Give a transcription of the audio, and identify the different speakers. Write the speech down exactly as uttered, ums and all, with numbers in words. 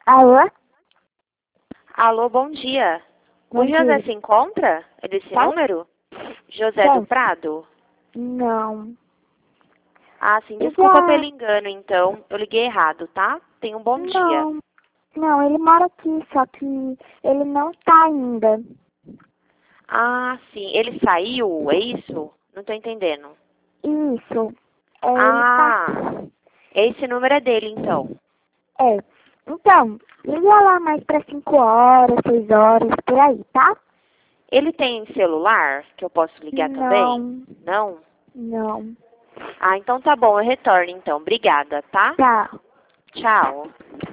Speaker 1: Alô?
Speaker 2: Alô, bom dia.
Speaker 1: Bom
Speaker 2: o José
Speaker 1: dia.
Speaker 2: se encontra? É desse
Speaker 1: Tá?
Speaker 2: número? José
Speaker 1: Tá.
Speaker 2: do Prado?
Speaker 1: Não.
Speaker 2: Ah, sim,
Speaker 1: Eu
Speaker 2: desculpa
Speaker 1: já...
Speaker 2: pelo engano, então. Eu liguei errado, tá? Tenha um bom dia.
Speaker 1: Não. Não, ele mora aqui, só que ele não tá ainda.
Speaker 2: Ah, sim. Ele saiu, é isso? Não tô entendendo.
Speaker 1: Isso. É, ele tá...
Speaker 2: Ah, esse número é dele, então.
Speaker 1: É. Então, liga lá mais pra cinco horas, seis horas, por aí, tá?
Speaker 2: Ele tem celular que eu posso ligar também?
Speaker 1: Não.
Speaker 2: Não?
Speaker 1: Não.
Speaker 2: Ah, então tá bom, eu retorno então. Obrigada, tá?
Speaker 1: Tá.
Speaker 2: Tchau.